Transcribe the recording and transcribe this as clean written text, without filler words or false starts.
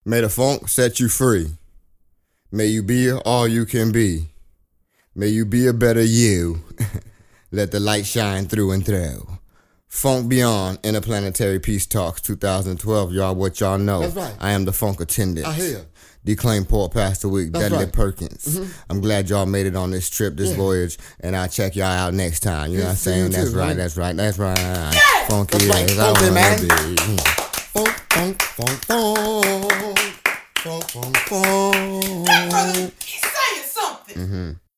May the funk set you free. May you be all you can be. May you be a better you. Let the light shine through and through. Funk Beyond Interplanetary Peace Talks 2012. Y'all, what y'all know. That's right. I am the funk attendant. I hear. Declaimed Poet Pastor Week, That's Dudley right. Perkins. I'm glad y'all made it on this trip, this voyage, and I'll check y'all out next time. You know what I'm See you saying? That's too, right, man. that's right, that's right. Funky That's right. as I Funky, wanna man. be. Funk, funk, funk, funk. Funk, funk, funk. That brother, he's saying something.